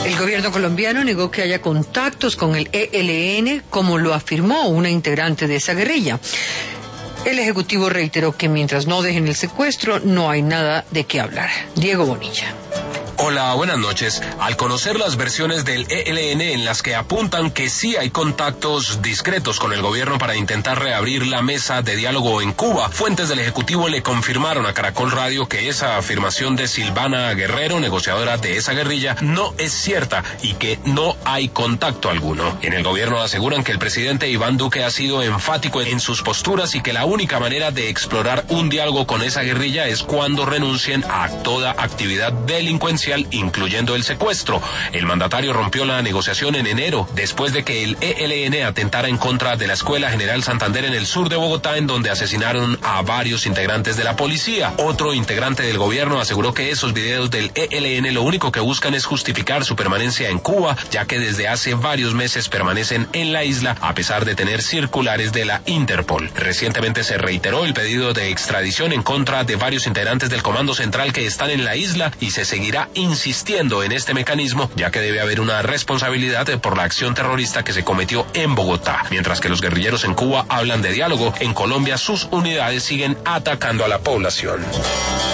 El gobierno colombiano negó que haya contactos con el ELN, como lo afirmó una integrante de esa guerrilla. El Ejecutivo reiteró que mientras no dejen el secuestro, no hay nada de qué hablar. Diego Bonilla. Hola, buenas noches. Al conocer las versiones del ELN en las que apuntan que sí hay contactos discretos con el gobierno para intentar reabrir la mesa de diálogo en Cuba, fuentes del Ejecutivo le confirmaron a Caracol Radio que esa afirmación de Silvana Guerrero, negociadora de esa guerrilla, no es cierta y que no hay contacto alguno. En el gobierno aseguran que el presidente Iván Duque ha sido enfático en sus posturas y que la única manera de explorar un diálogo con esa guerrilla es cuando renuncien a toda actividad delincuencial, incluyendo el secuestro. El mandatario rompió la negociación en enero, después de que el ELN atentara en contra de la Escuela General Santander en el sur de Bogotá, en donde asesinaron a varios integrantes de la policía. Otro integrante del gobierno aseguró que esos videos del ELN lo único que buscan es justificar su permanencia en Cuba, ya que desde hace varios meses permanecen en la isla a pesar de tener circulares de la Interpol. Recientemente se reiteró el pedido de extradición en contra de varios integrantes del Comando Central que están en la isla y se seguirá insistiendo en este mecanismo, ya que debe haber una responsabilidad por la acción terrorista que se cometió en Bogotá. Mientras que los guerrilleros en Cuba hablan de diálogo, en Colombia sus unidades siguen atacando a la población.